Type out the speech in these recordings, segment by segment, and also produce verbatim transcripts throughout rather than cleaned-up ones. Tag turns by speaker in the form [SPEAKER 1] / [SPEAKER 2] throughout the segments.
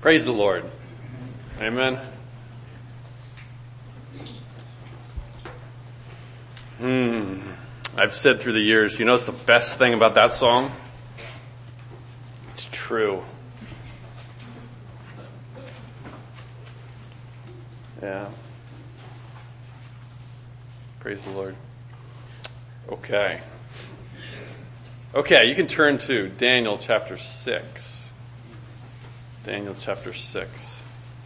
[SPEAKER 1] Praise the Lord. Amen. Hmm. I've said through the years, you know what's the best thing about that song? It's true. Yeah. Praise the Lord. Okay. Okay, you can turn to Daniel chapter six. Daniel chapter six.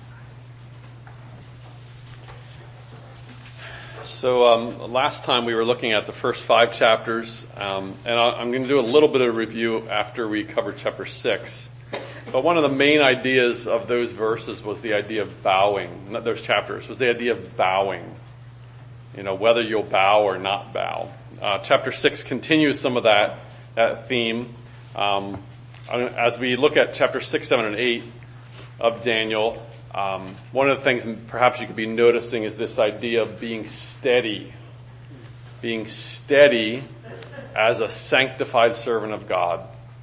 [SPEAKER 1] So um, last time we were looking at the first five chapters, um, and I, I'm going to do a little bit of review after we cover chapter six. But one of the main ideas of those verses was the idea of bowing. Not those chapters was the idea of bowing. You know, whether you'll bow or not bow. Uh, chapter six continues some of that that theme. Um, as we look at chapter six, seven, and eight of Daniel, um, one of the things perhaps you could be noticing is this idea of being steady. Being steady as a sanctified servant of God.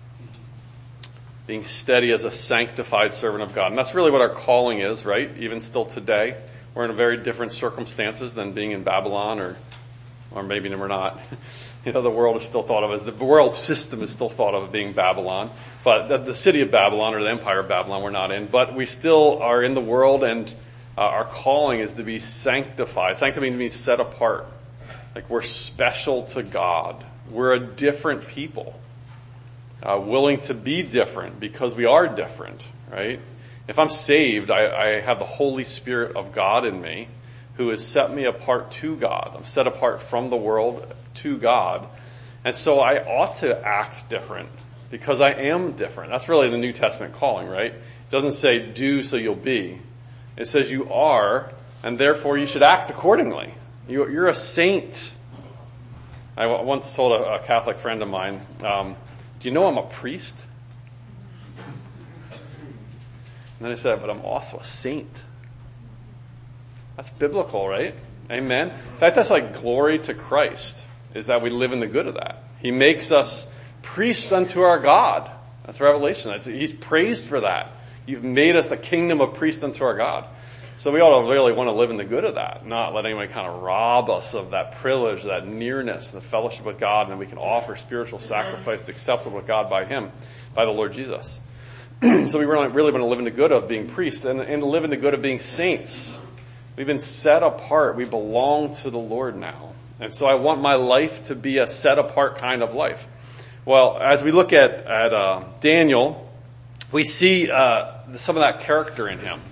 [SPEAKER 1] Being steady as a sanctified servant of God. And that's really what our calling is, right? Even still today. We're in very different circumstances than being in Babylon, or or maybe we're not. You know, the world is still thought of as, the world system is still thought of as being Babylon. But the, the city of Babylon, or the empire of Babylon, we're not in. But we still are in the world, and uh, our calling is to be sanctified. Sanctified means set apart. Like we're special to God. We're a different people. Uh, willing to be different because we are different, right? If I'm saved, I, I have the Holy Spirit of God in me who has set me apart to God. I'm set apart from the world to God. And so I ought to act different because I am different. That's really the New Testament calling, right? It doesn't say do so you'll be. It says you are, and therefore you should act accordingly. You, you're a saint. I once told a, a Catholic friend of mine, um, do you know I'm a priest? And then I said, but I'm also a saint. That's biblical, right? Amen. In fact, that's like glory to Christ, is that we live in the good of that. He makes us priests unto our God. That's Revelation. That's, he's praised for that. You've made us the kingdom of priests unto our God. So we ought to really want to live in the good of that, not let anyone kind of rob us of that privilege, that nearness, the fellowship with God, and we can offer spiritual sacrifice acceptable to God by Him, by the Lord Jesus. So we really, really want to live in the good of being priests and, and live in the good of being saints. We've been set apart. We belong to the Lord now. And so I want my life to be a set apart kind of life. Well, as we look at, at uh, Daniel, we see uh, some of that character in him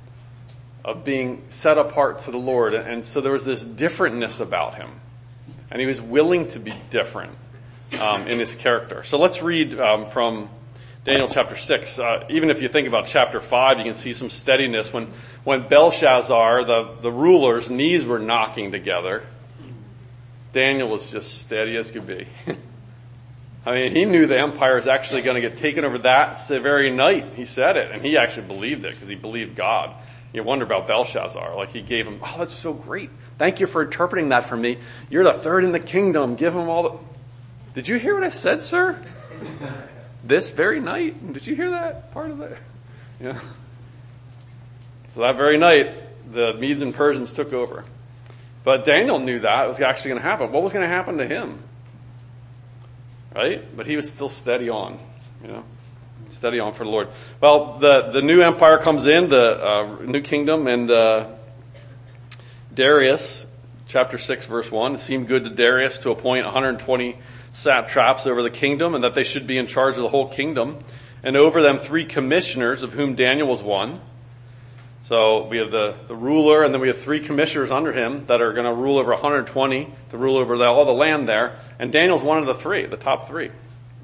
[SPEAKER 1] of being set apart to the Lord. And so there was this differentness about him. And he was willing to be different um, in his character. So let's read um, from Daniel chapter six. Uh, even if you think about chapter five, you can see some steadiness. When when Belshazzar, the, the ruler's knees were knocking together, Daniel was just steady as could be. I mean, he knew the empire was actually going to get taken over that very night. He said it, and he actually believed it because he believed God. You wonder about Belshazzar. Like he gave him, oh, that's so great. Thank you for interpreting that for me. You're the third in the kingdom. Give him all the... Did you hear what I said, sir? This very night. Did you hear that part of it? Yeah. So that very night, the Medes and Persians took over. But Daniel knew that it was actually going to happen. What was going to happen to him? Right? But he was still steady on, you know, steady on for the Lord. Well, the, the new empire comes in, the uh, new kingdom, and uh, Darius, chapter six, verse one, it seemed good to Darius to appoint one hundred twenty satraps over the kingdom, and that they should be in charge of the whole kingdom, and over them three commissioners, of whom Daniel was one. So we have the, the ruler, and then we have three commissioners under him that are going to rule over one hundred twenty, to rule over the, all the land there, and Daniel's one of the three, the top three.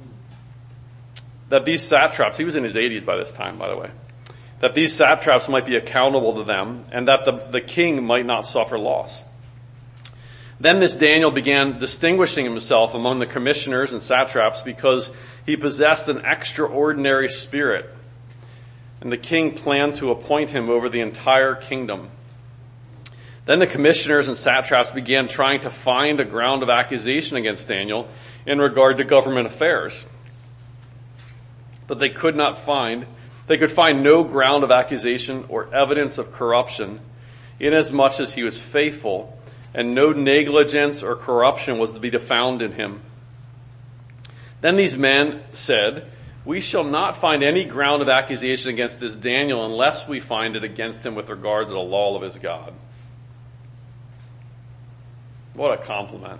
[SPEAKER 1] That these satraps, he was in his eighties by this time, by the way, that these satraps might be accountable to them, and that the, the king might not suffer loss. Then this Daniel began distinguishing himself among the commissioners and satraps because he possessed an extraordinary spirit. And the king planned to appoint him over the entire kingdom. Then the commissioners and satraps began trying to find a ground of accusation against Daniel in regard to government affairs. But they could not find They could find no ground of accusation or evidence of corruption, inasmuch as he was faithful, and no negligence or corruption was to be found in him. Then these men said, "We shall not find any ground of accusation against this Daniel unless we find it against him with regard to the law of his God." What a compliment.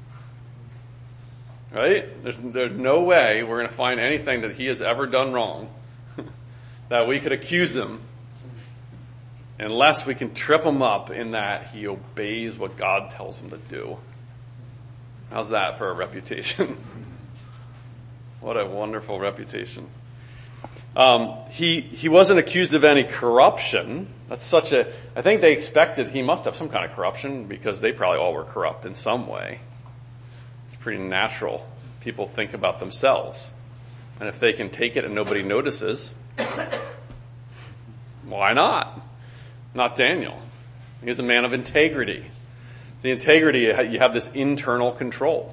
[SPEAKER 1] Right? There's, there's no way we're going to find anything that he has ever done wrong that we could accuse him unless we can trip him up in that he obeys what God tells him to do. How's that for a reputation? What a wonderful reputation. Um, he, he wasn't accused of any corruption. That's such a, I think they expected he must have some kind of corruption because they probably all were corrupt in some way. It's pretty natural. People think about themselves. And if they can take it and nobody notices, why not? Not Daniel. He's a man of integrity. The integrity, you have this internal control.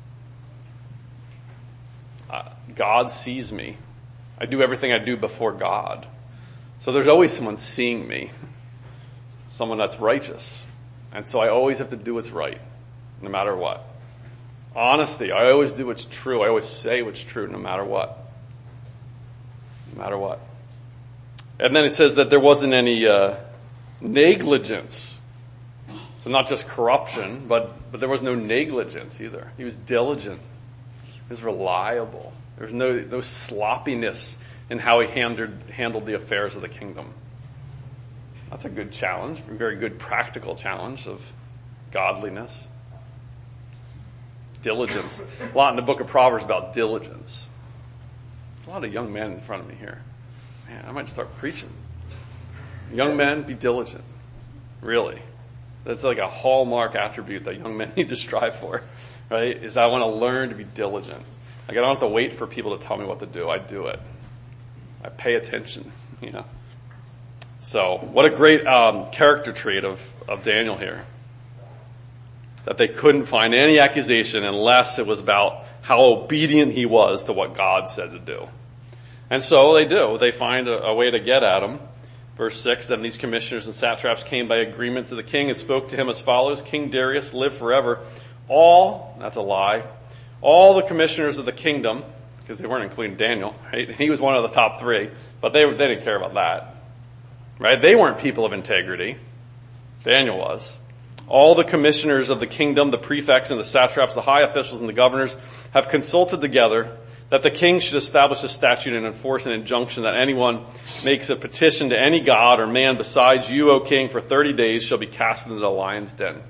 [SPEAKER 1] Uh, God sees me. I do everything I do before God. So there's always someone seeing me. Someone that's righteous. And so I always have to do what's right, no matter what. Honesty. I always do what's true. I always say what's true, no matter what. No matter what. And then it says that there wasn't any uh, negligence. So not just corruption, but, but there was no negligence either. He was diligent. He was reliable. There was no, no sloppiness in how he handled, handled the affairs of the kingdom. That's a good challenge, a very good practical challenge of godliness. Diligence. A lot in the book of Proverbs about diligence. A lot of young men in front of me here. Man, I might start preaching. Young men, be diligent. Really. That's like a hallmark attribute that young men need to strive for, right? Is that I want to learn to be diligent. Like I don't have to wait for people to tell me what to do. I do it. I pay attention, you know. So, what a great um, character trait of, of Daniel here. That they couldn't find any accusation unless it was about how obedient he was to what God said to do. And so they do. They find a, a way to get at him. Verse six, then these commissioners and satraps came by agreement to the king and spoke to him as follows. King Darius, live forever. All, that's a lie, all the commissioners of the kingdom, because they weren't including Daniel, right? He was one of the top three, but they, they didn't care about that. Right? They weren't people of integrity. Daniel was. All the commissioners of the kingdom, the prefects and the satraps, the high officials and the governors have consulted together that the king should establish a statute and enforce an injunction that anyone makes a petition to any god or man besides you, O king, for thirty days shall be cast into the lion's den.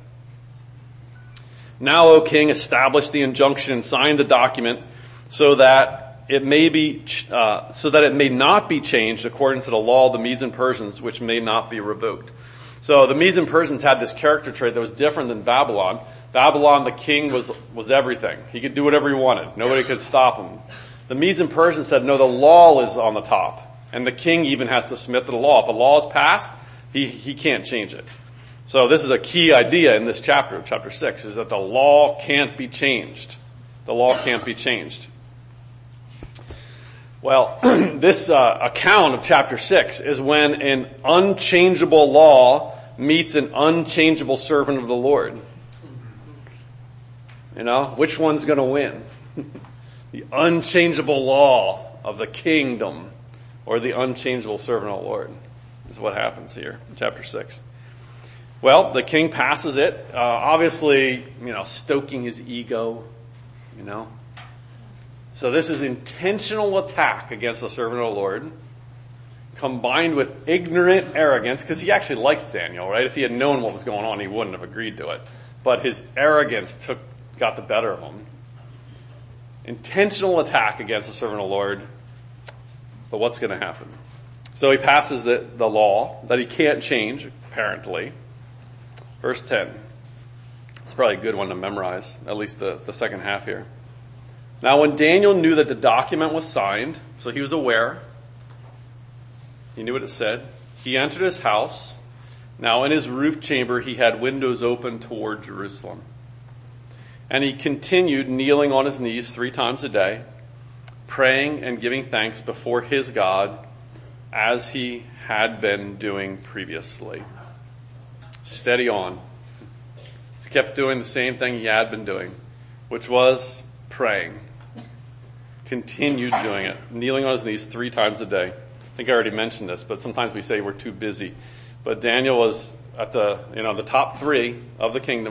[SPEAKER 1] Now, O king, establish the injunction and sign the document so that it may be, uh, so that it may not be changed according to the law of the Medes and Persians, which may not be revoked. So the Medes and Persians had this character trait that was different than Babylon. Babylon, the king was, was everything. He could do whatever he wanted. Nobody could stop him. The Medes and Persians said, no, the law is on the top. And the king even has to submit to the law. If a law is passed, he, he can't change it. So this is a key idea in this chapter, chapter six, is that the law can't be changed. The law can't be changed. Well, this uh, account of chapter six is when an unchangeable law meets an unchangeable servant of the Lord. You know, which one's going to win? The unchangeable law of the kingdom or the unchangeable servant of the Lord is what happens here in chapter six. Well, the king passes it, uh, obviously, you know, stoking his ego, you know. So this is intentional attack against the servant of the Lord, combined with ignorant arrogance, because he actually liked Daniel, right? If he had known what was going on, he wouldn't have agreed to it. But his arrogance took, got the better of him. Intentional attack against the servant of the Lord. But what's going to happen? So he passes the, the law that he can't change, apparently. Verse ten. It's probably a good one to memorize, at least the, the second half here. Now when Daniel knew that the document was signed, so he was aware, he knew what it said, he entered his house. Now in his roof chamber he had windows open toward Jerusalem. And he continued kneeling on his knees three times a day, praying and giving thanks before his God as he had been doing previously. Steady on. He kept doing the same thing he had been doing, which was praying. Continued doing it, kneeling on his knees three times a day. I think I already mentioned this, but sometimes we say we're too busy. But Daniel was at the, you know, the top three of the kingdom.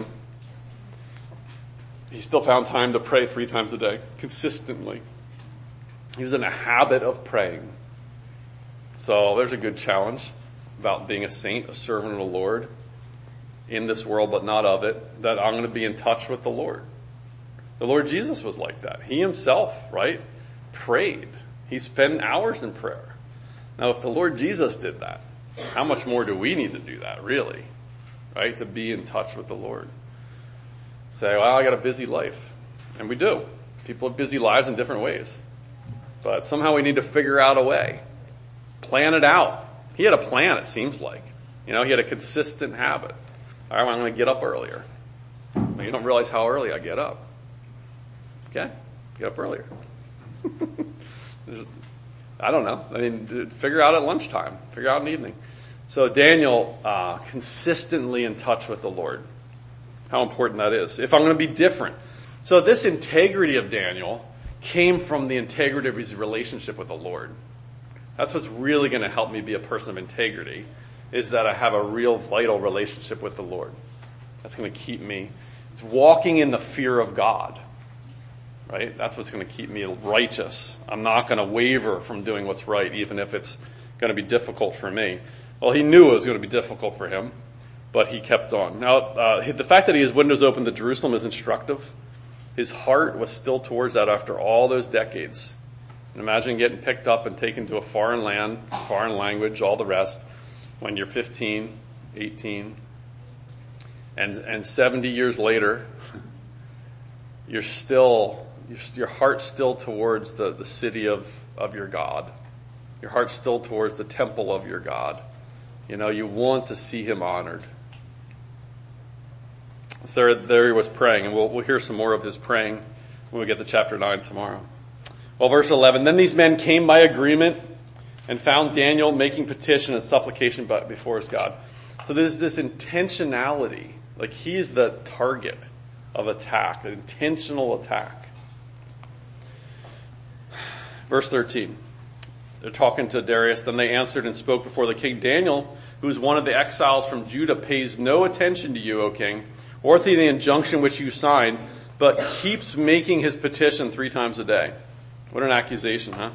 [SPEAKER 1] He still found time to pray three times a day, consistently. He was in a habit of praying. So there's a good challenge about being a saint, a servant of the Lord in this world, but not of it, that I'm going to be in touch with the Lord. The Lord Jesus was like that. He himself, right, prayed. He spent hours in prayer. Now, if the Lord Jesus did that, how much more do we need to do that, really? Right? To be in touch with the Lord. Say, well, I got a busy life. And we do. People have busy lives in different ways. But somehow we need to figure out a way. Plan it out. He had a plan, it seems like. You know, he had a consistent habit. All right, I'm going to get up earlier. Well, you don't realize how early I get up. Okay? Get up earlier. I don't know. I mean, figure out at lunchtime. Figure out in the evening. So Daniel, uh, consistently in touch with the Lord. How important that is. If I'm going to be different. So this integrity of Daniel came from the integrity of his relationship with the Lord. That's what's really going to help me be a person of integrity, is that I have a real vital relationship with the Lord. That's going to keep me. It's walking in the fear of God. Right? That's what's going to keep me righteous. I'm not going to waver from doing what's right, even if it's going to be difficult for me. Well, he knew it was going to be difficult for him, but he kept on. Now, uh, the fact that he has windows open to Jerusalem is instructive. His heart was still towards that after all those decades. And imagine getting picked up and taken to a foreign land, foreign language, all the rest, when you're fifteen, eighteen, and, and seventy years later, you're still... Your heart's still towards the, the city of, of your God. Your heart's still towards the temple of your God. You know, you want to see him honored. So there, there he was praying, and we'll, we'll hear some more of his praying when we get to chapter nine tomorrow. Well, verse eleven, then these men came by agreement and found Daniel making petition and supplication before his God. So there's this intentionality, like he's the target of attack, an intentional attack. Verse thirteen, they're talking to Darius. Then they answered and spoke before the king. Daniel, who is one of the exiles from Judah, pays no attention to you, O king, or to the injunction which you signed, but keeps making his petition three times a day. What an accusation, huh?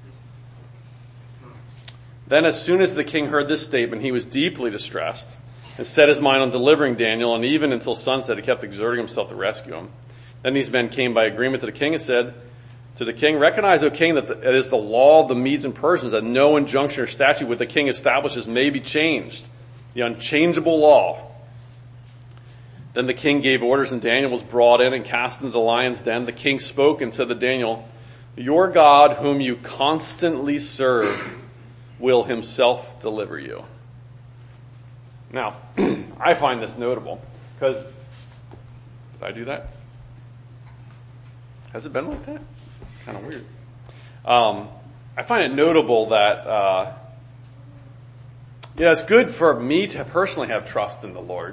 [SPEAKER 1] Then as soon as the king heard this statement, he was deeply distressed and set his mind on delivering Daniel, and even until sunset he kept exerting himself to rescue him. Then these men came by agreement to the king and said to the king, recognize, O king, that it is the law of the Medes and Persians that no injunction or statute which the king establishes may be changed. The unchangeable law. Then the king gave orders, and Daniel was brought in and cast into the lion's den. The king spoke and said to Daniel, your God, whom you constantly serve, will himself deliver you. Now, I find this notable because, did I do that? Has it been like that? Kind of weird. Um, I find it notable that, uh, yeah, it's good for me to personally have trust in the Lord.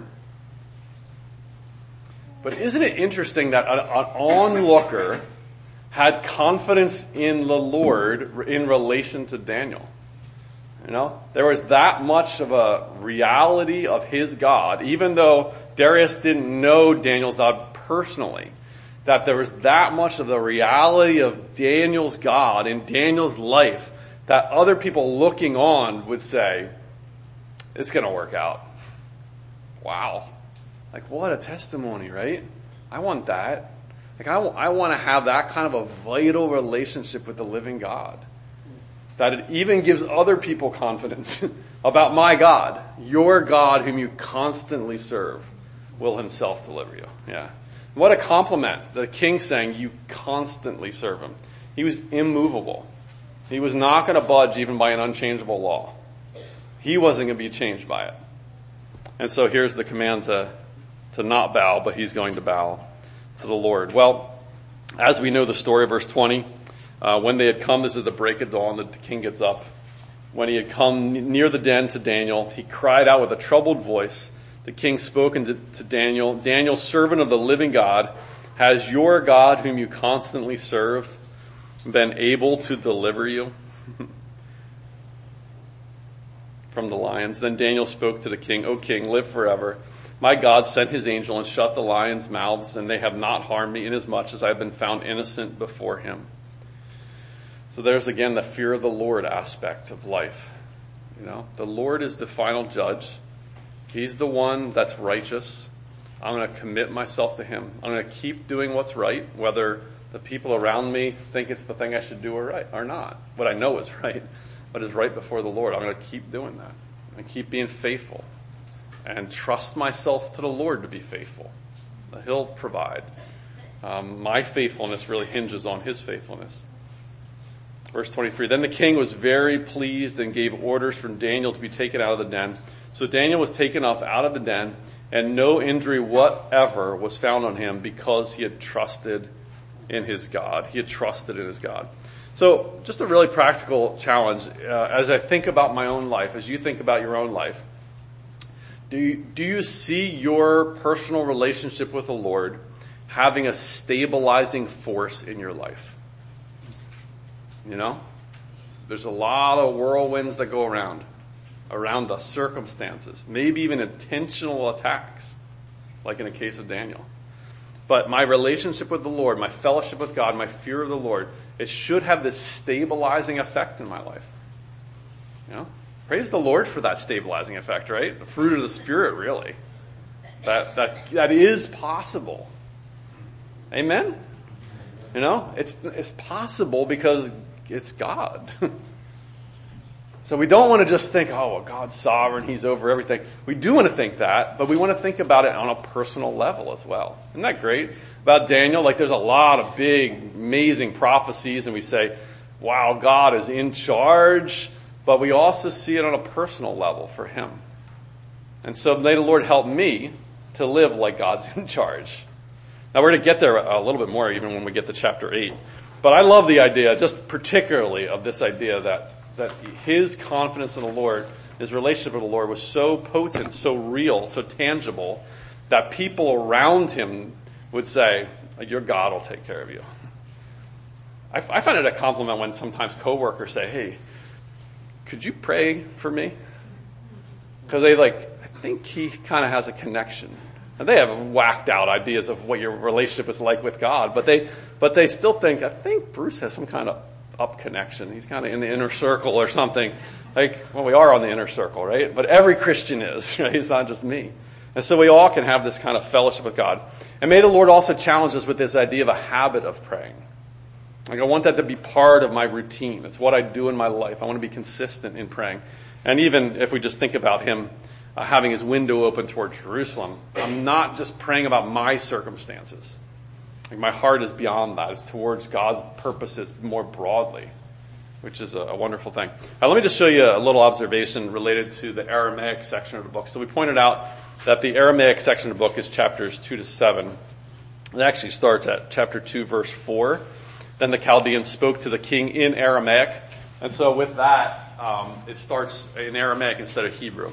[SPEAKER 1] But isn't it interesting that an, an onlooker had confidence in the Lord in relation to Daniel? You know, there was that much of a reality of his God, even though Darius didn't know Daniel's God personally, that there was that much of the reality of Daniel's God in Daniel's life that other people looking on would say, it's going to work out. Wow. Like, what a testimony, right? I want that. Like, I, w- I want to have that kind of a vital relationship with the living God. That it even gives other people confidence about my God. Your God whom you constantly serve will himself deliver you. Yeah. What a compliment. The king saying you constantly serve him. He was immovable. He was not going to budge even by an unchangeable law. He wasn't going to be changed by it. And so here's the command to, to not bow, but he's going to bow to the Lord. Well, as we know the story, verse twenty, Uh, when they had come, this is the break of dawn, the king gets up, When he had come near the den to Daniel, he cried out with a troubled voice. The king spoke to, to Daniel, Daniel, servant of the living God, has your God, whom you constantly serve, been able to deliver you from the lions? Then Daniel spoke to the king, O king, live forever. My God sent his angel and shut the lions' mouths, and they have not harmed me, inasmuch as I have been found innocent before him. So there's again the fear of the Lord aspect of life. You know, the Lord is the final judge. He's the one that's righteous. I'm going to commit myself to him. I'm going to keep doing what's right, whether the people around me think it's the thing I should do or right or not. What I know is right, what is right before the Lord. I'm going to keep doing that. I'm going to keep being faithful and trust myself to the Lord to be faithful. He'll provide. Um, my faithfulness really hinges on his faithfulness. Verse twenty-three, then the king was very pleased and gave orders for Daniel to be taken out of the den. So Daniel was taken up out of the den, and no injury whatever was found on him because he had trusted in his God. He had trusted in his God. So just a really practical challenge. Uh, as I think about my own life, as you think about your own life, do you, do you see your personal relationship with the Lord having a stabilizing force in your life? You know, there's a lot of whirlwinds that go around, around us, circumstances, maybe even intentional attacks, like in the case of Daniel. But my relationship with the Lord, my fellowship with God, my fear of the Lord, it should have this stabilizing effect in my life. You know, praise the Lord for that stabilizing effect, right? The fruit of the Spirit, really. That, that, that is possible. Amen? You know, it's, it's possible because it's God. So we don't want to just think, oh, well, God's sovereign, he's over everything. We do want to think that, but we want to think about it on a personal level as well. Isn't that great? About Daniel, like there's a lot of big, amazing prophecies, and we say, wow, God is in charge, but we also see it on a personal level for him. And so may the Lord help me to live like God's in charge. Now we're going to get there a little bit more even when we get to chapter eight. But I love the idea, just particularly of this idea that, that his confidence in the Lord, his relationship with the Lord was so potent, so real, so tangible, that people around him would say, your God will take care of you. I, I find it a compliment when sometimes coworkers say, hey, could you pray for me? Because they like, I think he kind of has a connection. And they have whacked out ideas of what your relationship is like with God, but they, but they still think, I think Bruce has some kind of up connection. He's kind of in the inner circle or something. Like, well, we are on the inner circle, right? But every Christian is, right? It's not just me. And so we all can have this kind of fellowship with God. And may the Lord also challenge us with this idea of a habit of praying. Like I want that to be part of my routine. It's what I do in my life. I want to be consistent in praying. And even if we just think about him Uh, having his window open toward Jerusalem, I'm not just praying about my circumstances. Like my heart is beyond that. It's towards God's purposes more broadly, which is a, a wonderful thing. Now, let me just show you a little observation related to the Aramaic section of the book. So we pointed out that the Aramaic section of the book is chapters two to seven. It actually starts at chapter two, verse four. Then the Chaldeans spoke to the king in Aramaic. And so with that, um, it starts in Aramaic instead of Hebrew.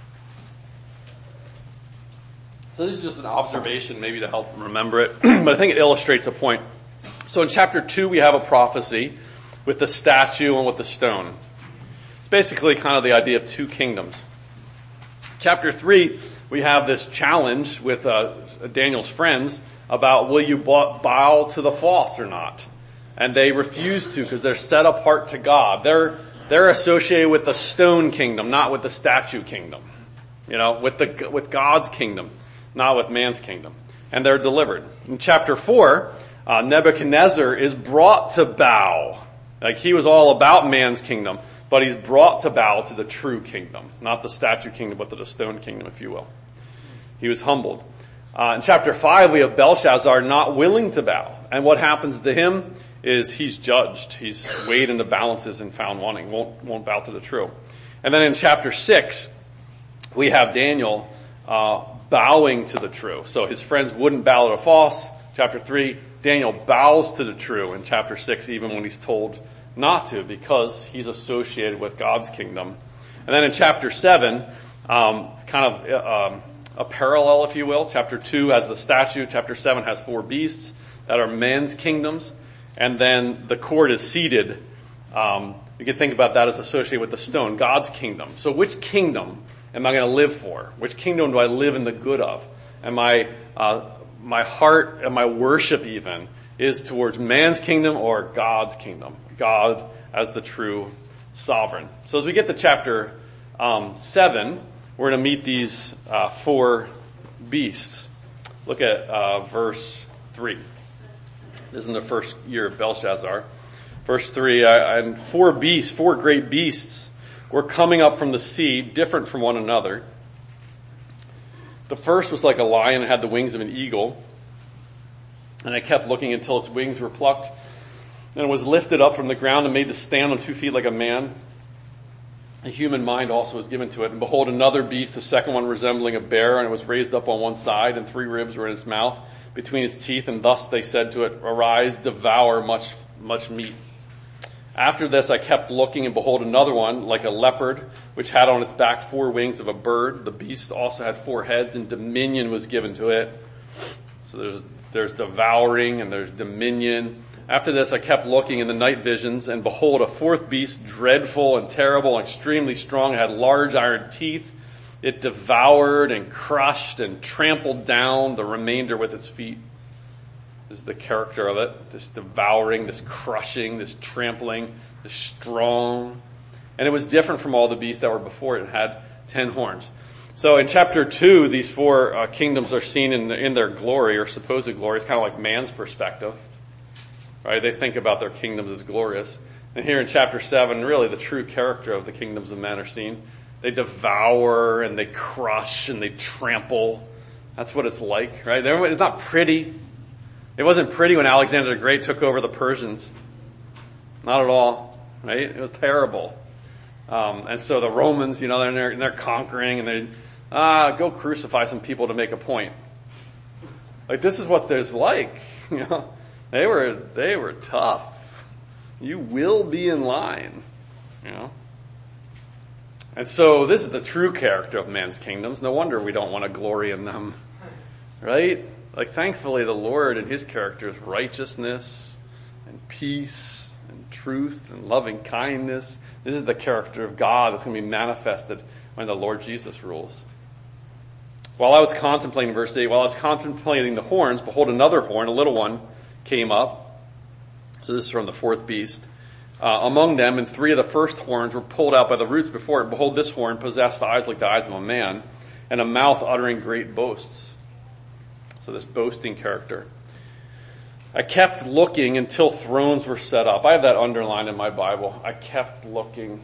[SPEAKER 1] So this is just an observation maybe to help remember it, but I think it illustrates a point. So in chapter two we have a prophecy with the statue and with the stone. It's basically kind of the idea of two kingdoms. Chapter three we have this challenge with uh, Daniel's friends about will you bow to the false or not? And they refuse to because they're set apart to God. They're, they're associated with the stone kingdom, not with the statue kingdom. You know, with the, with God's kingdom, not with man's kingdom. And they're delivered. In chapter four, uh, Nebuchadnezzar is brought to bow. Like he was all about man's kingdom, but he's brought to bow to the true kingdom. Not the statue kingdom, but to the stone kingdom, if you will. He was humbled. Uh, in chapter five, we have Belshazzar not willing to bow. And what happens to him is he's judged. He's weighed into balances and found wanting. Won't, won't bow to the true. And then in chapter six, we have Daniel, uh, bowing to the true. So his friends wouldn't bow to the false. Chapter three, Daniel bows to the true in chapter six, even when he's told not to, because he's associated with God's kingdom. And then in chapter seven, um, kind of um, a parallel, if you will. Chapter two has the statue. Chapter seven has four beasts that are men's kingdoms. And then the court is seated. Um, you can think about that as associated with the stone, God's kingdom. So which kingdom am I going to live for? Which kingdom do I live in the good of? Am I, uh, my heart and my worship even is towards man's kingdom or God's kingdom? God as the true sovereign. So as we get to chapter um, seven, we're going to meet these uh, four beasts. Look at uh, verse three. This is in the first year of Belshazzar. Verse three, and four beasts, four great beasts were coming up from the sea, different from one another. The first was like a lion and had the wings of an eagle. And I kept looking until its wings were plucked, and it was lifted up from the ground and made to stand on two feet like a man. A human mind also was given to it. And behold, another beast, the second one resembling a bear, and it was raised up on one side, and three ribs were in its mouth between its teeth, and thus they said to it, Arise, devour much, much meat. After this I kept looking, and behold, another one, like a leopard, which had on its back four wings of a bird. The beast also had four heads, and dominion was given to it. So there's, there's devouring, and there's dominion. After this I kept looking in the night visions, and behold, a fourth beast, dreadful and terrible and extremely strong, had large iron teeth. It devoured and crushed and trampled down the remainder with its feet. This is the character of it. This devouring, this crushing, this trampling, this strong. And it was different from all the beasts that were before it. It had ten horns. So in chapter two, these four uh, kingdoms are seen in, in their glory or supposed glory. It's kind of like man's perspective. Right? They think about their kingdoms as glorious. And here in chapter seven, really the true character of the kingdoms of men are seen. They devour and they crush and they trample. That's what it's like, right? It's not pretty. It wasn't pretty when Alexander the Great took over the Persians. Not at all, right? It was terrible. Um, and so the Romans, you know, they're, they're, they're conquering and they, ah, go crucify some people to make a point. Like, this is what there's like, you know. They were, they were tough. You will be in line, you know. And so this is the true character of man's kingdoms. No wonder we don't want to glory in them, right? Like, thankfully the Lord and his character is righteousness and peace and truth and loving kindness. This is the character of God that's going to be manifested when the Lord Jesus rules. While I was contemplating, verse eight, while I was contemplating the horns, behold, another horn, a little one, came up. So this is from the fourth beast. Uh, among them, and three of the first horns were pulled out by the roots before it. Behold, this horn possessed eyes like the eyes of a man, and a mouth uttering great boasts. So this boasting character. I kept looking until thrones were set up. I have that underlined in my Bible. I kept looking.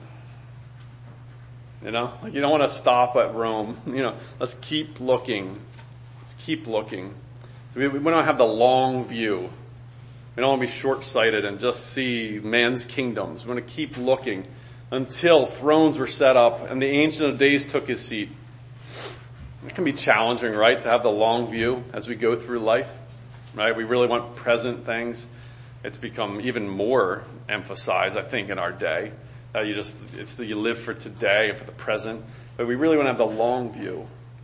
[SPEAKER 1] You know, like, you don't want to stop at Rome. You know, let's keep looking. Let's keep looking. So we, we don't have the long view. We don't want to be short-sighted and just see man's kingdoms. We want to keep looking until thrones were set up and the Ancient of Days took his seat. It can be challenging, right, to have the long view as we go through life, right? We really want present things. It's become even more emphasized, I think, in our day. That you just, it's that you live for today and for the present. But we really want to have the long view.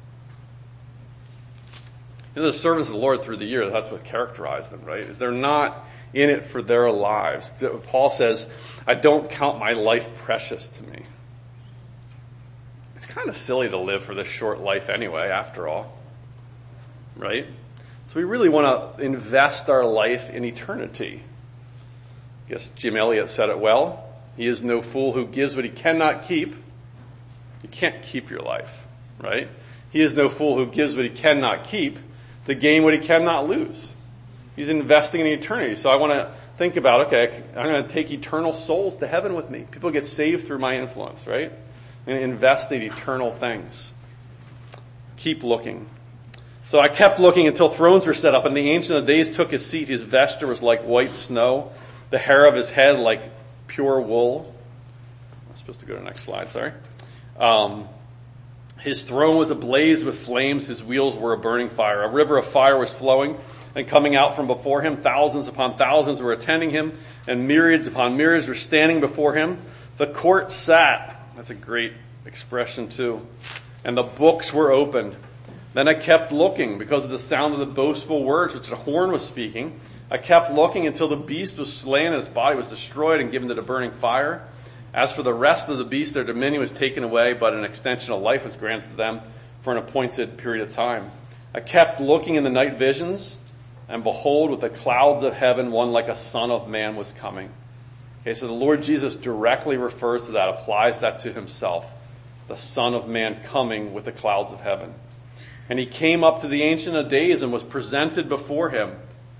[SPEAKER 1] You know, the service of the Lord through the year, that's what characterized them, right? Is they're not in it for their lives. Paul says, I don't count my life precious to me. It's kind of silly to live for this short life anyway, after all. Right? So we really want to invest our life in eternity. I guess Jim Elliot said it well. He is no fool who gives what he cannot keep. You can't keep your life, right? He is no fool who gives what he cannot keep to gain what he cannot lose. He's investing in eternity. So I want to think about, okay, I'm going to take eternal souls to heaven with me. People get saved through my influence, right? I'm going to invest in eternal things. Keep looking. So I kept looking until thrones were set up, and the Ancient of Days took his seat. His vesture was like white snow, the hair of his head like pure wool. I'm supposed to go to the next slide, sorry. Um, His throne was ablaze with flames. His wheels were a burning fire. A river of fire was flowing and coming out from before him. Thousands upon thousands were attending him, and myriads upon myriads were standing before him. The court sat. That's a great expression too. And the books were opened. Then I kept looking because of the sound of the boastful words which the horn was speaking. I kept looking until the beast was slain and its body was destroyed and given to the burning fire. As for the rest of the beasts, their dominion was taken away, but an extension of life was granted to them for an appointed period of time. I kept looking in the night visions, and behold, with the clouds of heaven, one like a son of man was coming. Okay, so the Lord Jesus directly refers to that, applies that to himself. The Son of Man coming with the clouds of heaven. And he came up to the Ancient of Days and was presented before him.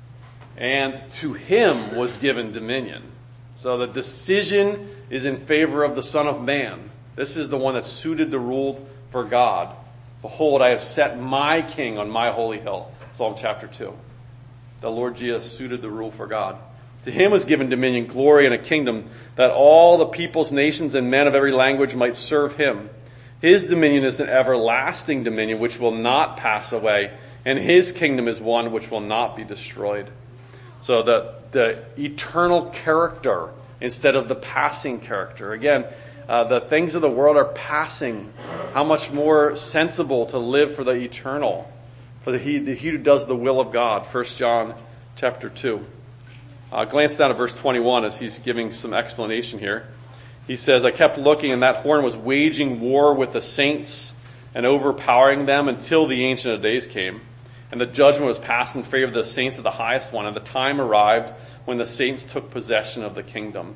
[SPEAKER 1] And to him was given dominion. So the decision is in favor of the Son of Man. This is the one that suited the rule for God. Behold, I have set my king on my holy hill. Psalm chapter two. The Lord Jesus suited the rule for God. To him was given dominion, glory, and a kingdom, that all the peoples, nations, and men of every language might serve him. His dominion is an everlasting dominion which will not pass away, and his kingdom is one which will not be destroyed. So the, the eternal character instead of the passing character. Again, uh, the things of the world are passing. How much more sensible to live for the eternal, for the he, the he who does the will of God. First John chapter two. Uh, glance down at verse twenty-one as he's giving some explanation here. He says, I kept looking, and that horn was waging war with the saints and overpowering them until the Ancient of Days came. And the judgment was passed in favor of the saints of the highest one. And the time arrived when the saints took possession of the kingdom.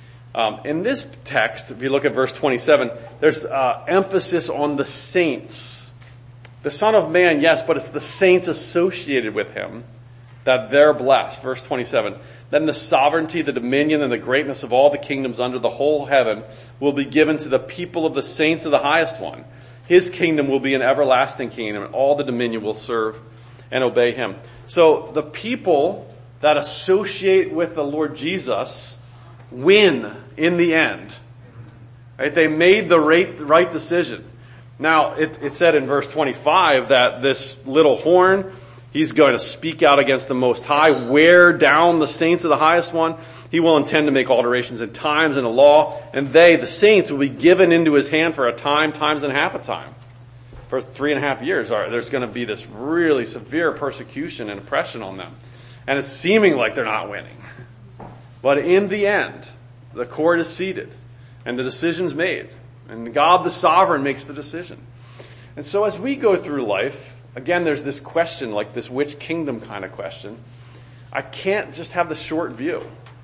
[SPEAKER 1] Um, in this text, if you look at verse twenty-seven, there's uh, emphasis on the saints. The Son of Man, yes, but it's the saints associated with him that they're blessed. Verse twenty-seven. Then the sovereignty, the dominion, and the greatness of all the kingdoms under the whole heaven will be given to the people of the saints of the highest one. His kingdom will be an everlasting kingdom, and all the dominion will serve and obey him. So the people that associate with the Lord Jesus win in the end. Right? They made the right, right decision. Now, it, it said in verse twenty-five that this little horn, he's going to speak out against the Most High, wear down the saints of the highest one. He will intend to make alterations in times and the law, and they, the saints, will be given into his hand for a time, times and half a time. For three and a half years, there's going to be this really severe persecution and oppression on them. And it's seeming like they're not winning. But in the end, the court is seated, and the decision's made. And God the sovereign makes the decision. And so as we go through life, again, there's this question, like this which kingdom kind of question. I can't just have the short view.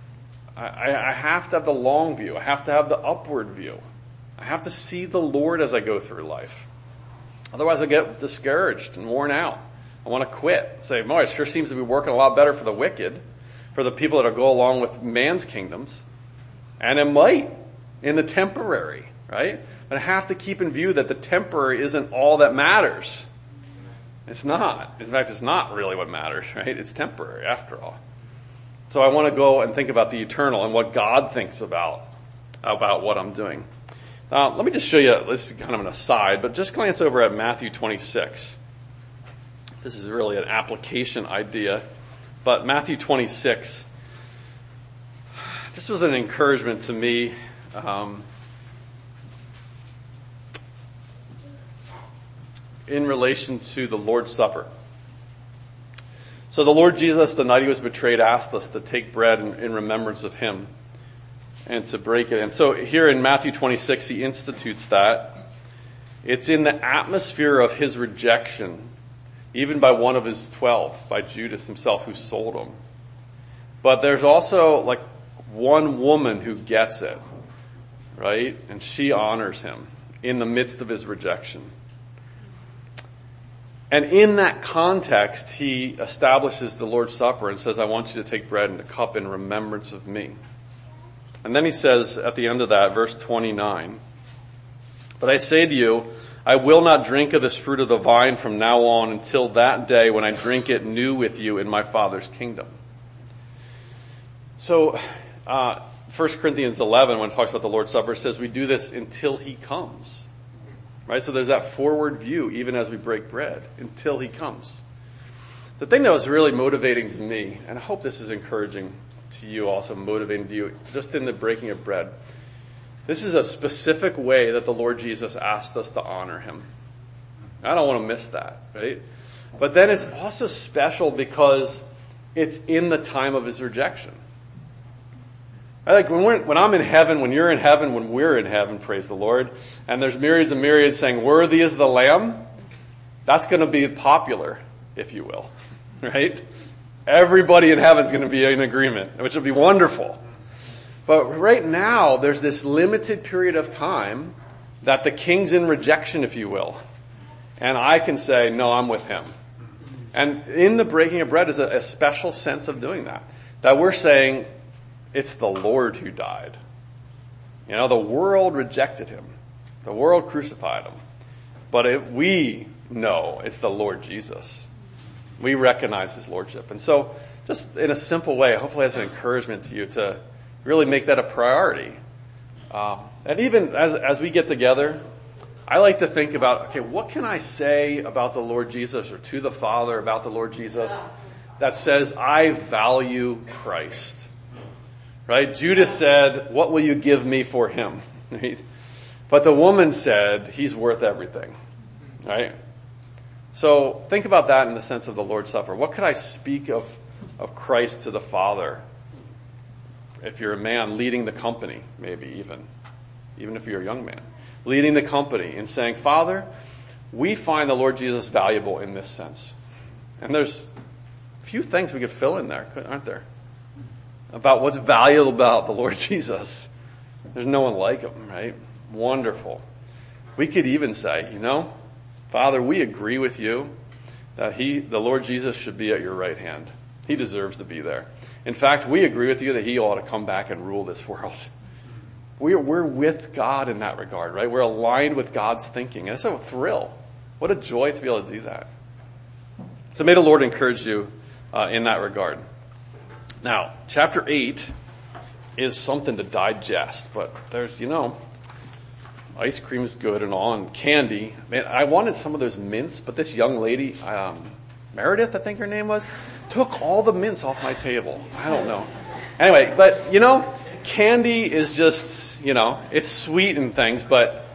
[SPEAKER 1] I, I have to have the long view. I have to have the upward view. I have to see the Lord as I go through life. Otherwise I get discouraged and worn out. I want to quit. Say, boy, it sure seems to be working a lot better for the wicked, for the people that go along with man's kingdoms. And it might in the temporary, right? But I have to keep in view that the temporary isn't all that matters. It's not. In fact, it's not really what matters, right? It's temporary after all. So I want to go and think about the eternal and what God thinks about, about what I'm doing. Uh, let me just show you, this is kind of an aside, but just glance over at Matthew twenty-six. This is really an application idea, but Matthew twenty-six, this was an encouragement to me. Um, in relation to the Lord's Supper. So the Lord Jesus, the night he was betrayed, asked us to take bread in, in remembrance of him and to break it. And so here in Matthew twenty-six, he institutes that. It's in the atmosphere of his rejection, even by one of his twelve, by Judas himself who sold him. But there's also like one woman who gets it, right? And she honors him in the midst of his rejection. And in that context, he establishes the Lord's Supper and says, I want you to take bread and a cup in remembrance of me. And then he says at the end of that, verse twenty-nine, but I say to you, I will not drink of this fruit of the vine from now on until that day when I drink it new with you in my Father's kingdom. So, uh, First Corinthians eleven, when it talks about the Lord's Supper, says we do this until he comes. Right? So there's that forward view, even as we break bread, until he comes. The thing that was really motivating to me, and I hope this is encouraging to you also, motivating to you, just in the breaking of bread, this is a specific way that the Lord Jesus asked us to honor him. I don't want to miss that, right? But then it's also special because it's in the time of his rejection. I like when we're, when I'm in heaven, when you're in heaven, when we're in heaven, praise the Lord, and there's myriads and myriads saying, worthy is the Lamb, that's going to be popular, if you will, right? Everybody in heaven is going to be in agreement, which will be wonderful. But right now, there's this limited period of time that the king's in rejection, if you will. And I can say, no, I'm with him. And in the breaking of bread is a, a special sense of doing that. That we're saying, it's the Lord who died. You know, the world rejected him. The world crucified him. But it, we know it's the Lord Jesus. We recognize his lordship. And so, just in a simple way, hopefully that's an encouragement to you to really make that a priority. Uh, and even as as we get together, I like to think about, okay, what can I say about the Lord Jesus or to the Father about the Lord Jesus that says I value Christ? Right? Judas said, what will you give me for him? Right? But the woman said, he's worth everything. Right? So think about that in the sense of the Lord's Supper. What could I speak of, of Christ to the Father? If you're a man leading the company, maybe even, even if you're a young man, leading the company and saying, Father, we find the Lord Jesus valuable in this sense. And there's a few things we could fill in there, aren't there? About what's valuable about the Lord Jesus. There's no one like him, right? Wonderful. We could even say, you know, Father, we agree with you that he, the Lord Jesus, should be at your right hand. He deserves to be there. In fact, we agree with you that he ought to come back and rule this world. We're, we're with God in that regard, right? We're aligned with God's thinking. And it's a thrill. What a joy to be able to do that. So may the Lord encourage you uh, in that regard. Now, chapter eight is something to digest, but there's, you know, ice cream's good and all, and candy. Man, I wanted some of those mints, but this young lady, um, Meredith, I think her name was, took all the mints off my table. I don't know. Anyway, but, you know, candy is just, you know, it's sweet and things, but,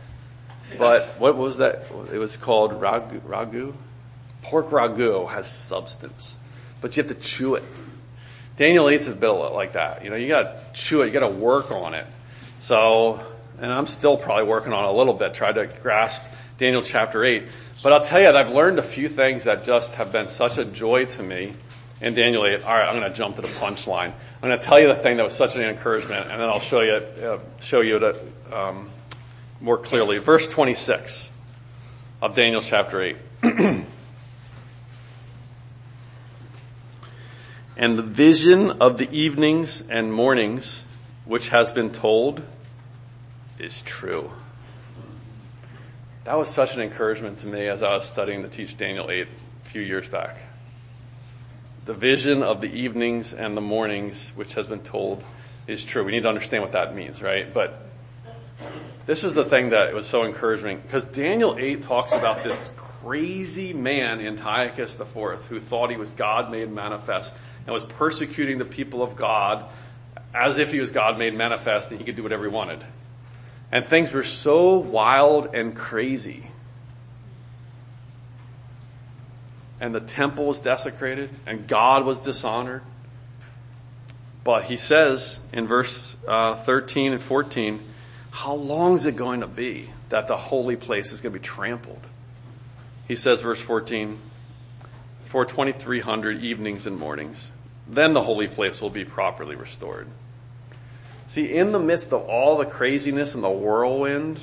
[SPEAKER 1] but what was that? It was called ragu, ragu? Pork ragu has substance, but you have to chew it. Daniel eight's a bit like that. You know, you gotta chew it, you gotta work on it. So, and I'm still probably working on it a little bit, trying to grasp Daniel chapter eight. But I'll tell you, I've learned a few things that just have been such a joy to me in Daniel eight. All right, I'm going to jump to the punchline. I'm going to tell you the thing that was such an encouragement, and then I'll show you uh, show you it um, more clearly. Verse twenty-six of Daniel chapter eight. And the vision of the evenings and mornings, which has been told, is true. That was such an encouragement to me as I was studying to teach Daniel eight a few years back. The vision of the evenings and the mornings, which has been told, is true. We need to understand what that means, right? But this is the thing that was so encouraging, because Daniel eight talks about this crazy man, Antiochus the Fourth, who thought he was God made manifest and was persecuting the people of God as if he was God made manifest and he could do whatever he wanted. And things were so wild and crazy. And the temple was desecrated and God was dishonored. But he says in verse uh, thirteen and fourteen, how long is it going to be that the holy place is going to be trampled? He says, verse fourteen, for twenty-three hundred evenings and mornings, then the holy place will be properly restored. See, in the midst of all the craziness and the whirlwind,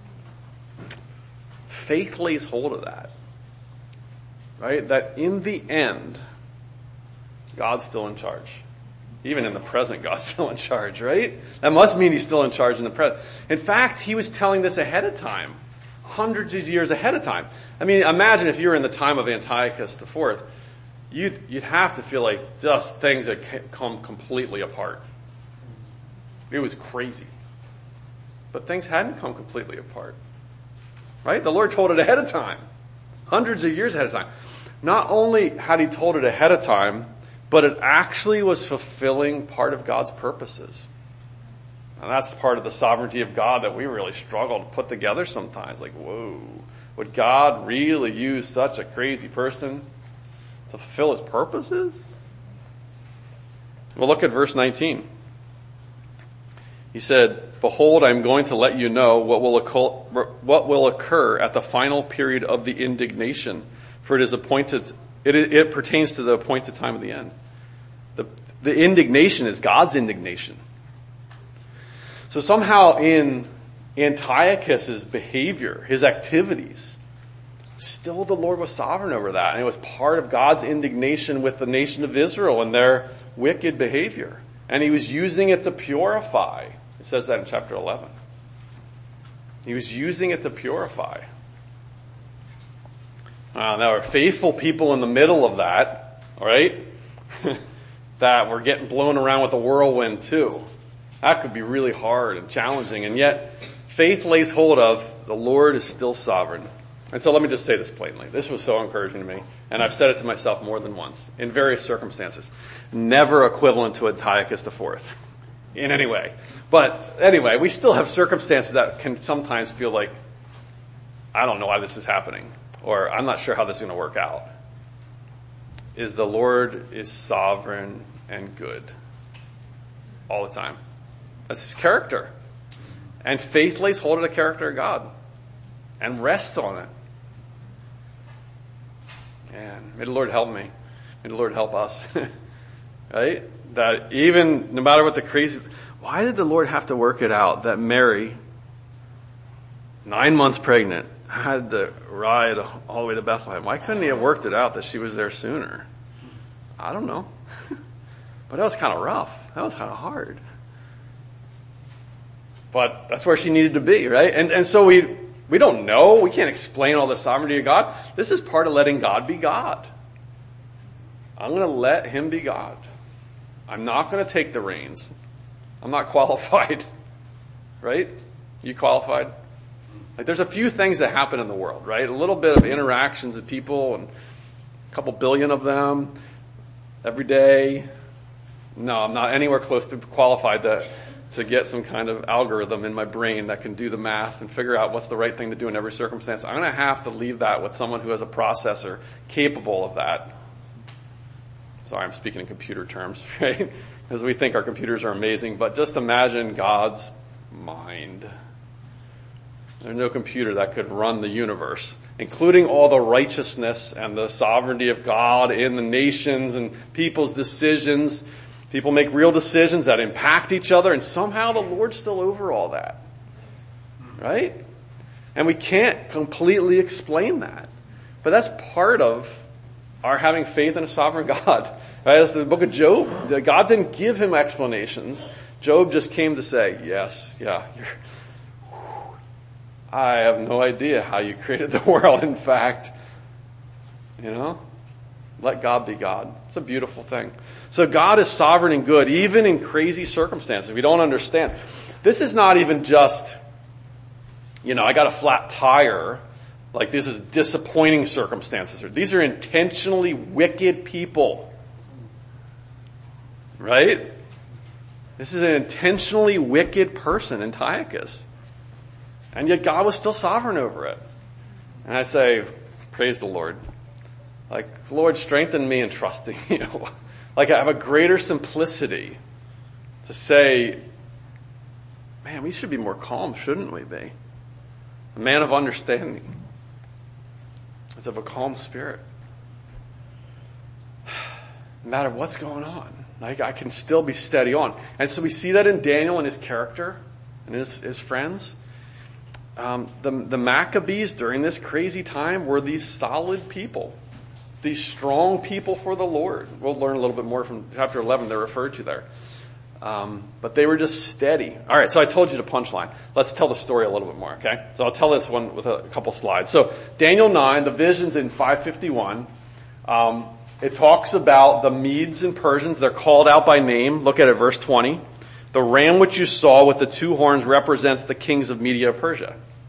[SPEAKER 1] faith lays hold of that. Right? That in the end, God's still in charge. Even in the present, God's still in charge, right? That must mean he's still in charge in the present. In fact, he was telling this ahead of time. Hundreds of years ahead of time. I mean, imagine if you were in the time of Antiochus the Fourth, you'd, you'd have to feel like just things had come completely apart. It was crazy. But things hadn't come completely apart. Right? The Lord told it ahead of time. Hundreds of years ahead of time. not only had he told it ahead of time, but it actually was fulfilling part of God's purposes. And that's part of the sovereignty of God that we really struggle to put together sometimes. Like, whoa, would God really use such a crazy person to fulfill his purposes? Well, look at verse nineteen. He said, behold, I'm going to let you know what will occur, what will occur at the final period of the indignation, for it is appointed, it, it pertains to the appointed time of the end. The, the indignation is God's indignation. So somehow in Antiochus's behavior, his activities, still the Lord was sovereign over that. And it was part of God's indignation with the nation of Israel and their wicked behavior. And he was using it to purify. It says that in chapter eleven. He was using it to purify. Uh, there were faithful people in the middle of that, all right, that were getting blown around with the whirlwind too. That could be really hard and challenging, and yet faith lays hold of the Lord is still sovereign. And so let me just say this plainly. This was so encouraging to me, and I've said it to myself more than once in various circumstances. Never equivalent to Antiochus the Fourth in any way. But anyway, we still have circumstances that can sometimes feel like, I don't know why this is happening, or I'm not sure how this is going to work out. Is the Lord is sovereign and good all the time. That's his character. And faith lays hold of the character of God and rests on it. And may the Lord help me. May the Lord help us. Right? That even, no matter what the crazy, why did the Lord have to work it out that Mary, nine months pregnant, had to ride all the way to Bethlehem? Why couldn't he have worked it out that she was there sooner? I don't know. But that was kind of rough. That was kind of hard. But that's where she needed to be, right? And, and so we, we don't know. We can't explain all the sovereignty of God. This is part of letting God be God. I'm going to let him be God. I'm not going to take the reins. I'm not qualified. Right? You qualified? Like there's a few things that happen in the world, right? A little bit of interactions of people and a couple billion of them every day. No, I'm not anywhere close to qualified to, to get some kind of algorithm in my brain that can do the math and figure out what's the right thing to do in every circumstance. I'm going to have to leave that with someone who has a processor capable of that. Sorry, I'm speaking in computer terms, right? Because we think our computers are amazing, but just imagine God's mind. There's no computer that could run the universe, including all the righteousness and the sovereignty of God in the nations and people's decisions. People make real decisions that impact each other, and somehow the Lord's still over all that. Right? And we can't completely explain that. But that's part of our having faith in a sovereign God. Right? As the book of Job, God didn't give him explanations. Job just came to say, yes, yeah, you're, I have no idea how you created the world, in fact. You know? Let God be God. It's a beautiful thing. So God is sovereign and good, even in crazy circumstances. We don't understand. This is not even just, you know, I got a flat tire. Like this is disappointing circumstances. These are intentionally wicked people. Right? This is an intentionally wicked person, Antiochus. And yet God was still sovereign over it. And I say, praise the Lord. Like, Lord, strengthen me in trusting you. Like, I have a greater simplicity to say, man, we should be more calm, shouldn't we be? A man of understanding is of a calm spirit. No matter what's going on, like, I can still be steady on. And so we see that in Daniel and his character and his, his friends. Um, the, the Maccabees during this crazy time were these solid people. These strong people for the Lord. We'll learn a little bit more from chapter eleven they're referred to there. Um, but they were just steady. All right, so I told you the punchline. Let's tell the story a little bit more, okay? So I'll tell this one with a couple slides. So Daniel nine, the vision's in five fifty-one. Um, it talks about the Medes and Persians. They're called out by name. Look at it, verse twenty. The ram which you saw with the two horns represents the kings of Media and Persia.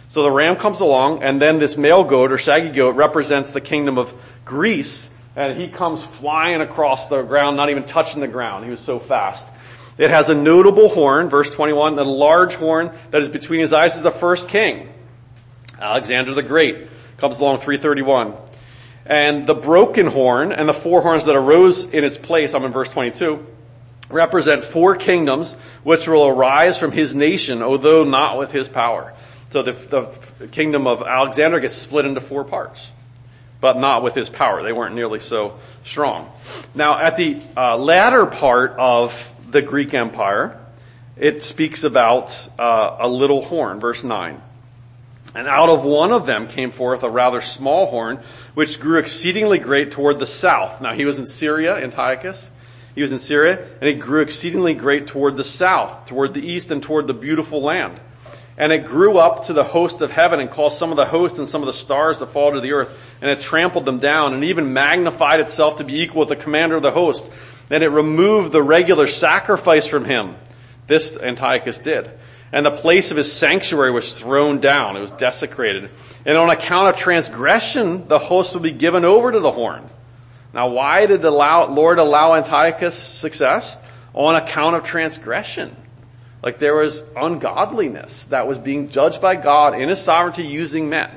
[SPEAKER 1] So the ram comes along, and then this male goat or shaggy goat represents the kingdom of Greece, and he comes flying across the ground, not even touching the ground. He was so fast. It has a notable horn, verse twenty-one, the large horn that is between his eyes is the first king. Alexander the Great comes along, three thirty-one. And the broken horn and the four horns that arose in its place, I'm in verse twenty-two, represent four kingdoms which will arise from his nation, although not with his power. So the, the kingdom of Alexander gets split into four parts, but not with his power. They weren't nearly so strong. Now, at the uh, latter part of the Greek Empire, it speaks about uh, a little horn, verse nine. And out of one of them came forth a rather small horn, which grew exceedingly great toward the south. Now, he was in Syria, Antiochus. He was in Syria, and it grew exceedingly great toward the south, toward the east, and toward the beautiful land. And it grew up to the host of heaven and caused some of the host and some of the stars to fall to the earth. And it trampled them down and even magnified itself to be equal with the commander of the host. And it removed the regular sacrifice from him. This Antiochus did. And the place of his sanctuary was thrown down. It was desecrated. And on account of transgression, the host will be given over to the horn. Now, why did the Lord allow Antiochus success? On account of transgression. Like there was ungodliness that was being judged by God in his sovereignty using men.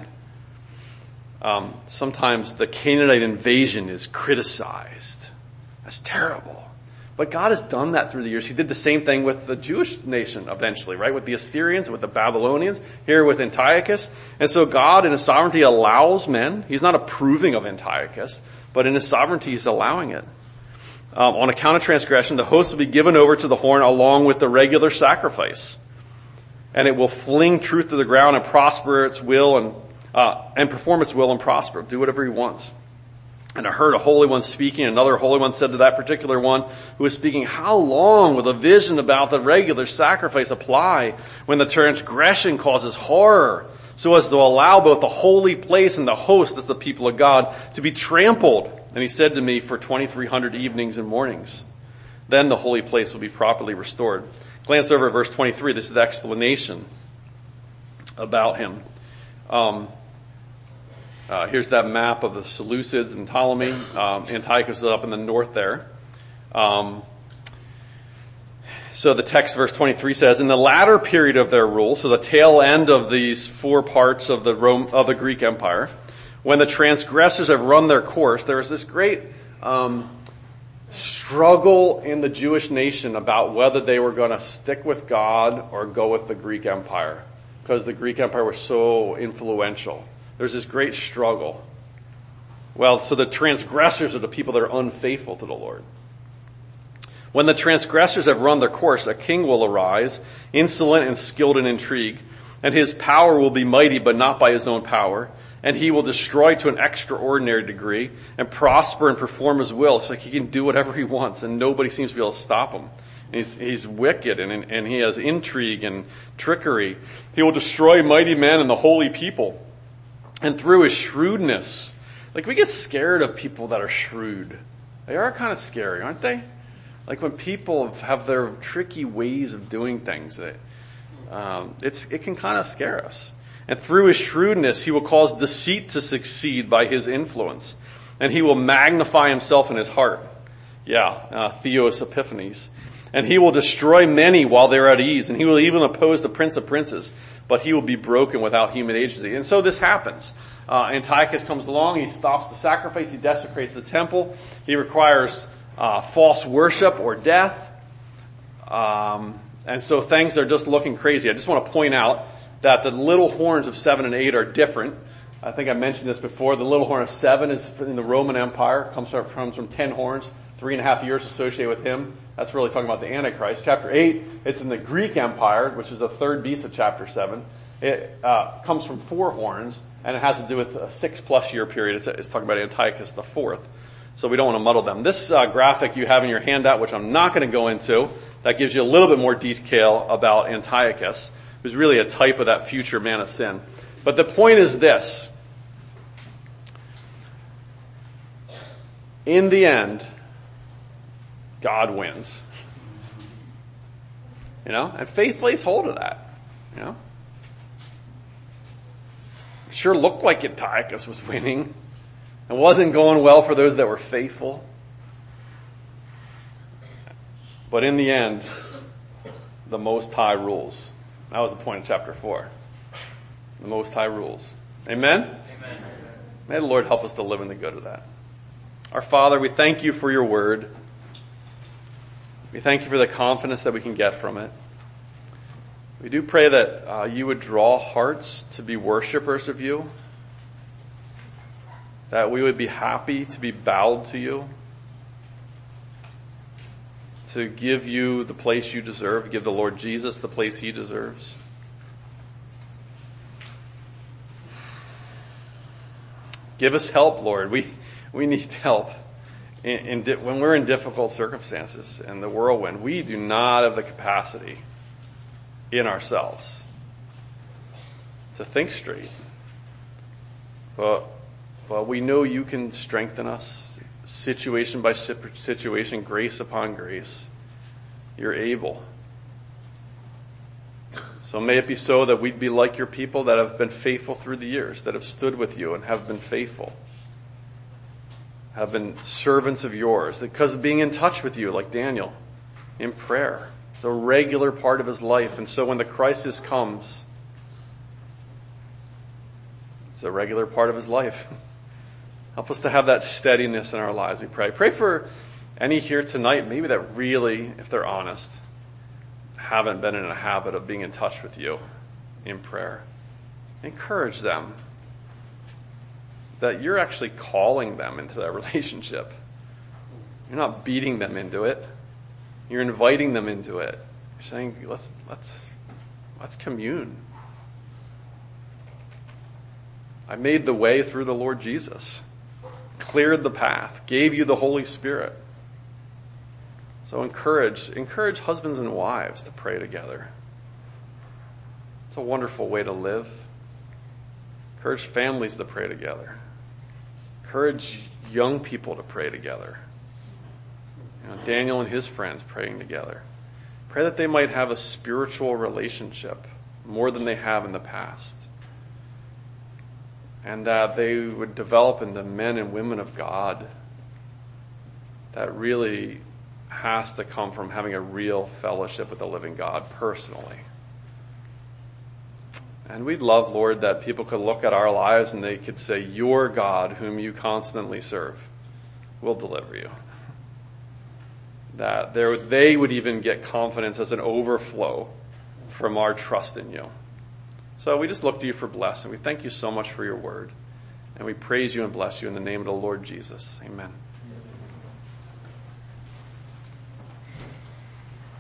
[SPEAKER 1] Um, sometimes the Canaanite invasion is criticized. That's terrible. But God has done that through the years. He did the same thing with the Jewish nation eventually, right? With the Assyrians, with the Babylonians, here with Antiochus. And so God in his sovereignty allows men. He's not approving of Antiochus, but in his sovereignty he's allowing it. Um, on account of transgression, the host will be given over to the horn along with the regular sacrifice. And it will fling truth to the ground and prosper its will and, uh, and perform its will and prosper. Do whatever he wants. And I heard a holy one speaking. Another holy one said to that particular one who was speaking, how long will the vision about the regular sacrifice apply when the transgression causes horror, so as to allow both the holy place and the host as the people of God to be trampled? And he said to me, for twenty-three hundred evenings and mornings. Then the holy place will be properly restored. Glance over at verse twenty-three. This is the explanation about him. Um, uh, here's that map of the Seleucids and Ptolemy. Um, Antiochus is up in the north there. Um, so the text, verse twenty-three says, in the latter period of their rule, so the tail end of these four parts of the Rome, of the Greek Empire, when the transgressors have run their course, there was this great um, struggle in the Jewish nation about whether they were going to stick with God or go with the Greek Empire, because the Greek Empire was so influential. There's this great struggle. Well, so the transgressors are the people that are unfaithful to the Lord. When the transgressors have run their course, a king will arise, insolent and skilled in intrigue, and his power will be mighty, but not by his own power. And he will destroy to an extraordinary degree and prosper and perform his will. It's like he can do whatever he wants and nobody seems to be able to stop him. And he's, he's wicked and, and he has intrigue and trickery. He will destroy mighty men and the holy people. And through his shrewdness, like we get scared of people that are shrewd. They are kind of scary, aren't they? Like when people have their tricky ways of doing things, it, um, it's, it can kind of scare us. And through his shrewdness, he will cause deceit to succeed by his influence. And he will magnify himself in his heart. Yeah, uh, Theos Epiphanes. And he will destroy many while they're at ease. And he will even oppose the prince of princes. But he will be broken without human agency. And so this happens. Uh, Antiochus comes along. He stops the sacrifice. He desecrates the temple. He requires uh, false worship or death. Um, and so things are just looking crazy. I just want to point out that the little horns of seven and eight are different. I think I mentioned this before. The little horn of seven is in the Roman Empire. Comes from, comes from ten horns, three and a half years associated with him. That's really talking about the Antichrist. Chapter eight, it's in the Greek Empire, which is the third beast of chapter seven. It uh, comes from four horns, and it has to do with a six plus year period. It's, it's talking about Antiochus the fourth. So we don't want to muddle them. This uh, graphic you have in your handout, which I'm not going to go into, that gives you a little bit more detail about Antiochus. It was really a type of that future man of sin. But the point is this. In the end, God wins. You know? And faith lays hold of that. You know? sure looked like Antiochus was winning. It wasn't going well for those that were faithful. But in the end, the Most High rules. That was the point of chapter four. The Most High rules. Amen? Amen. May the Lord help us to live in the good of that. Our Father, we thank you for your word. We thank you for the confidence that we can get from it. We do pray that uh, you would draw hearts to be worshipers of you, that we would be happy to be bowed to you, to give you the place you deserve, give the Lord Jesus the place he deserves. Give us help, Lord. We we need help. In, in di- when we're in difficult circumstances and the whirlwind, we do not have the capacity in ourselves to think straight. But, but we know you can strengthen us situation by situation, grace upon grace. You're able. So may it be so that we'd be like your people that have been faithful through the years, that have stood with you and have been faithful, have been servants of yours, because of being in touch with you, like Daniel, in prayer. It's a regular part of his life. And so when the crisis comes, it's a regular part of his life. Help us to have that steadiness in our lives, we pray. Pray for any here tonight, maybe that really, if they're honest, haven't been in a habit of being in touch with you in prayer. Encourage them that you're actually calling them into that relationship. You're not beating them into it. You're inviting them into it. You're saying, let's, let's, let's commune. I made the way through the Lord Jesus, cleared the path, gave you the Holy Spirit. So encourage, encourage husbands and wives to pray together. It's a wonderful way to live. Encourage families to pray together. Encourage young people to pray together. You know, Daniel and his friends praying together. Pray that they might have a spiritual relationship more than they have in the past. And that they would develop into men and women of God that really has to come from having a real fellowship with the living God personally. And we'd love, Lord, that people could look at our lives and they could say, your God, whom you constantly serve, will deliver you. That there, they would even get confidence as an overflow from our trust in you. So we just look to you for blessing. We thank you so much for your word. And we praise you and bless you in the name of the Lord Jesus. Amen.